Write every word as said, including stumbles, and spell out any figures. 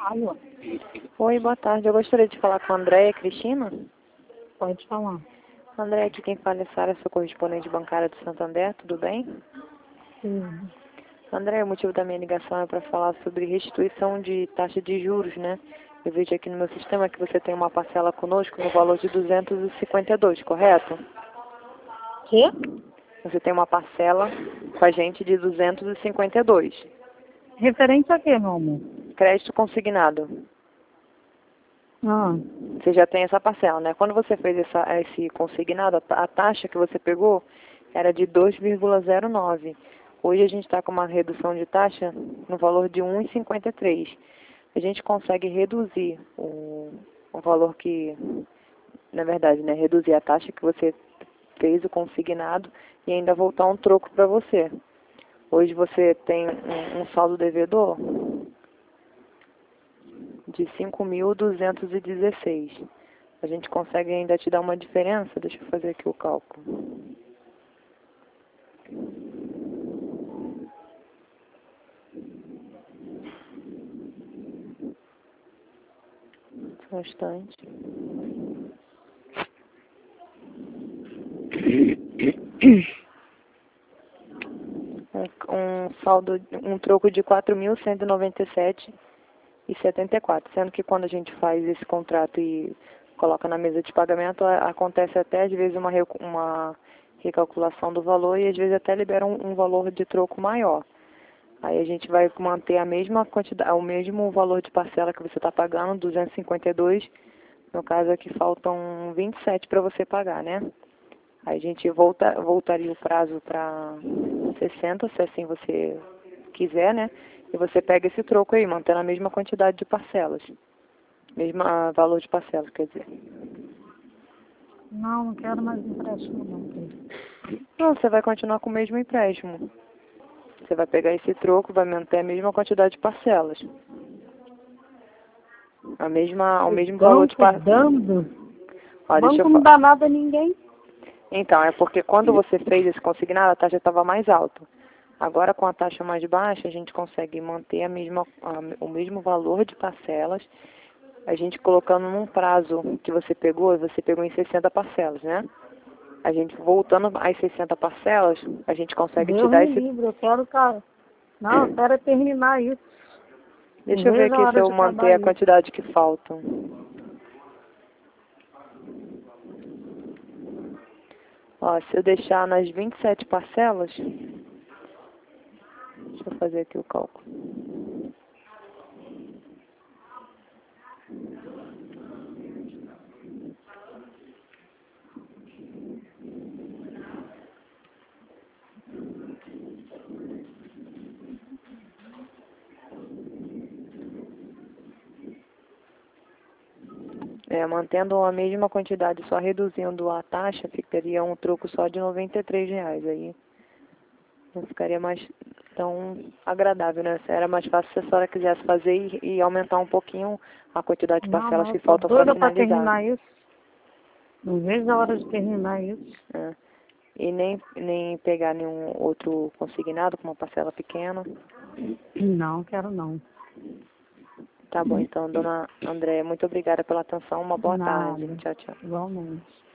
Alô, Oi, boa tarde. Eu gostaria de falar com a Andréia Cristina. pode falar. Andréia, aqui quem fala é Sara, sou correspondente bancária do Santander, tudo bem? Sim. Andréia, o motivo da minha ligação é para falar sobre restituição de taxa de juros, né? Eu vejo aqui no meu sistema que você tem uma parcela conosco no valor de duzentos e cinquenta e dois, correto? Quê? Você tem uma parcela com a gente de duzentos e cinquenta e dois. Referente a quê, meu amor? Crédito consignado. Ah, Você já tem essa parcela, né? Quando você fez essa, esse consignado, a ta- a taxa que você pegou era de dois vírgula zero nove. Hoje a gente está com uma redução de taxa no valor de um vírgula cinquenta e três. A gente consegue reduzir o, o valor que, na verdade, né? Reduzir a taxa que você fez o consignado e ainda voltar um troco para você. Hoje você tem um, um saldo devedor de cinco mil duzentos e dezesseis. A gente consegue ainda te dar uma diferença? Deixa eu fazer aqui o cálculo. Só um instante. Um, um saldo, um troco de quatro mil cento e noventa e sete reais e setenta e quatro, sendo que quando a gente faz esse contrato e coloca na mesa de pagamento, a- acontece até às vezes uma, recu- uma recalculação do valor e às vezes até libera um, um valor de troco maior. Aí a gente vai manter a mesma quantidade, o mesmo valor de parcela que você está pagando, duzentos e cinquenta e dois. No caso aqui faltam vinte e sete para você pagar, né? Aí a gente volta, voltaria o prazo para sessenta, se assim você quiser, né? E você pega esse troco aí, mantendo a mesma quantidade de parcelas. Mesma valor de parcelas, quer dizer. não, não quero mais empréstimo, não. filho. Não, você vai continuar com o mesmo empréstimo. Você vai pegar esse troco, vai manter a mesma quantidade de parcelas. A mesma, o mesmo valor de Banco parcelas. dando? Ó, deixa eu Banco não falar. dá nada a ninguém. Então, é porque quando você fez esse consignado, a taxa estava mais alta. Agora, com a taxa mais baixa, a gente consegue manter a mesma, a, o mesmo valor de parcelas. A gente colocando num prazo que você pegou, você pegou em sessenta parcelas, né? A gente voltando às sessenta parcelas, a gente consegue te Deus dar me esse... livre, eu quero, cara. Não, eu quero é terminar isso. Não Deixa eu ver vejo a aqui se hora eu de manter acabar a isso. quantidade que faltam. Ó, se eu deixar nas vinte e sete parcelas... Deixa eu fazer aqui o cálculo. É, mantendo a mesma quantidade, só reduzindo a taxa, ficaria um troco só de noventa e três reais. Aí não ficaria mais tão agradável, né? Era mais fácil se a senhora quisesse fazer e, e aumentar um pouquinho a quantidade de Não, parcelas mas que eu tô faltam para doida pra finalizar. terminar isso. Não vejo a hora de terminar isso. É. E nem, nem pegar nenhum outro consignado com uma parcela pequena. Não, quero não. Tá bom, então, dona Andréia, muito obrigada pela atenção. Uma boa tarde. Nada. Tchau, tchau. Igualmente.